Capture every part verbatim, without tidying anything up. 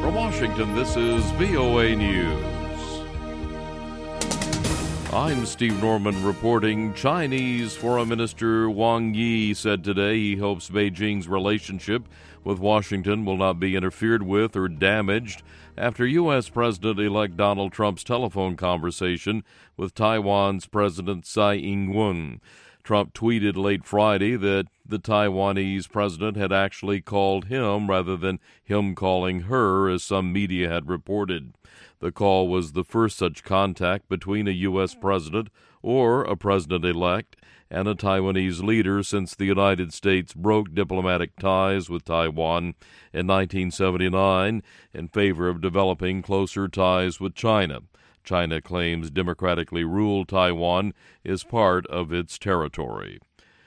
From Washington, this is V O A News. I'm Steve Norman reporting. Chinese Foreign Minister Wang Yi said today he hopes Beijing's relationship with Washington will not be interfered with or damaged after U S. President-elect Donald Trump's telephone conversation with Taiwan's President Tsai Ing-wen. Trump tweeted late Friday that the Taiwanese president had actually called him rather than him calling her, as some media had reported. The call was the first such contact between a U S president or a president-elect and a Taiwanese leader since the United States broke diplomatic ties with Taiwan in nineteen seventy-nine in favor of developing closer ties with China. China claims democratically ruled Taiwan is part of its territory.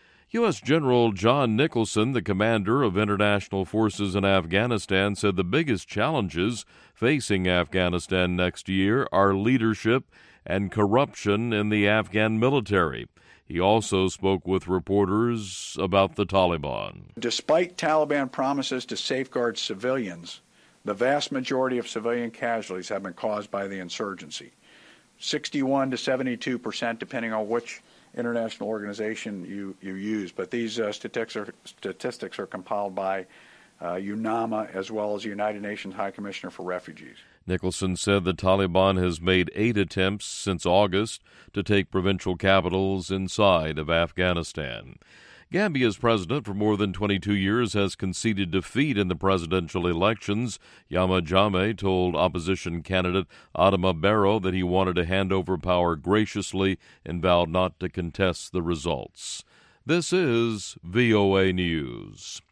U S. General John Nicholson, the commander of international forces in Afghanistan, said the biggest challenges facing Afghanistan next year are leadership and corruption in the Afghan military. He also spoke with reporters about the Taliban. Despite Taliban promises to safeguard civilians, the vast majority of civilian casualties have been caused by the insurgency. sixty-one to seventy-two percent, depending on which international organization you, you use. But these uh, statistics, are, statistics are compiled by uh, UNAMA as well as the United Nations High Commissioner for Refugees. Nicholson said the Taliban has made eight attempts since August to take provincial capitals inside of Afghanistan. Gambia's president for more than twenty-two years has conceded defeat in the presidential elections. Yahya Jammeh told opposition candidate Adama Barrow that he wanted to hand over power graciously and vowed not to contest the results. This is V O A News.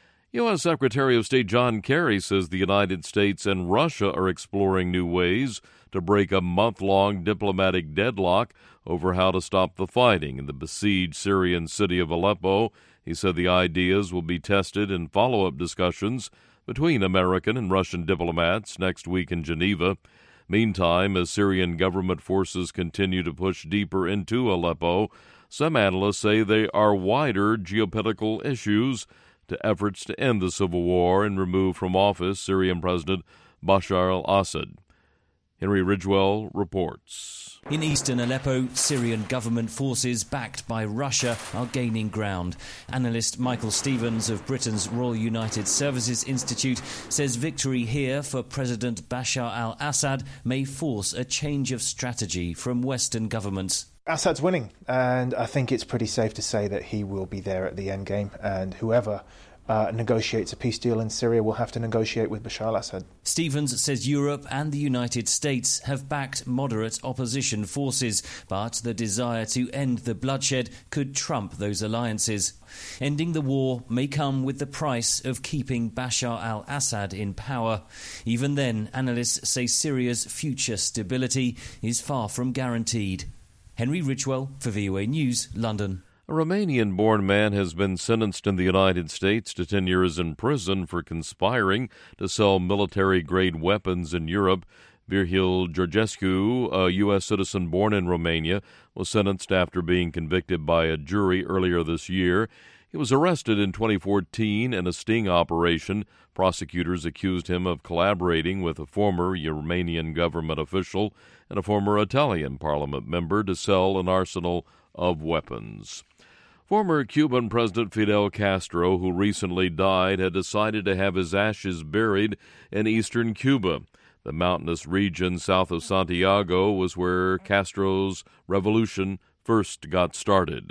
U S. Secretary of State John Kerry says the United States and Russia are exploring new ways to break a month-long diplomatic deadlock over how to stop the fighting in the besieged Syrian city of Aleppo. He said the ideas will be tested in follow-up discussions between American and Russian diplomats next week in Geneva. Meantime, as Syrian government forces continue to push deeper into Aleppo, some analysts say they are wider geopolitical issues to efforts to end the civil war and remove from office Syrian President Bashar al-Assad. Henry Ridgewell reports. In eastern Aleppo, Syrian government forces backed by Russia are gaining ground. Analyst Michael Stevens of Britain's Royal United Services Institute says victory here for President Bashar al-Assad may force a change of strategy from Western governments. Assad's winning, and I think it's pretty safe to say that he will be there at the end game, and whoever Uh, negotiates a peace deal in Syria will have to negotiate with Bashar al-Assad. Stevens says Europe and the United States have backed moderate opposition forces, but the desire to end the bloodshed could trump those alliances. Ending the war may come with the price of keeping Bashar al-Assad in power. Even then, analysts say Syria's future stability is far from guaranteed. Henry Ridgewell for V O A News, London. A Romanian-born man has been sentenced in the United States to ten years in prison for conspiring to sell military-grade weapons in Europe. Virgil Georgescu, a U S citizen born in Romania, was sentenced after being convicted by a jury earlier this year. He was arrested in twenty fourteen in a sting operation. Prosecutors accused him of collaborating with a former Romanian government official and a former Italian parliament member to sell an arsenal of weapons. Former Cuban President Fidel Castro, who recently died, had decided to have his ashes buried in eastern Cuba. The mountainous region south of Santiago was where Castro's revolution first got started.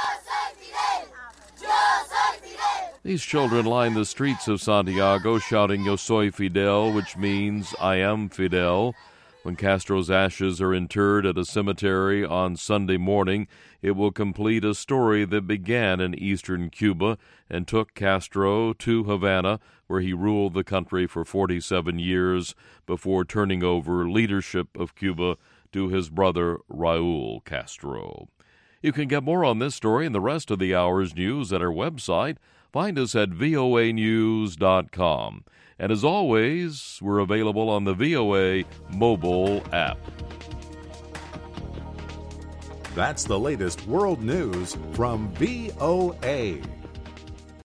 These children lined the streets of Santiago shouting "Yo soy Fidel," which means "I am Fidel." When Castro's ashes are interred at a cemetery on Sunday morning, it will complete a story that began in eastern Cuba and took Castro to Havana, where he ruled the country for forty-seven years before turning over leadership of Cuba to his brother Raul Castro. You can get more on this story and the rest of the hour's news at our website. Find us at V O A news dot com. And as always, we're available on the V O A mobile app. That's the latest world news from V O A.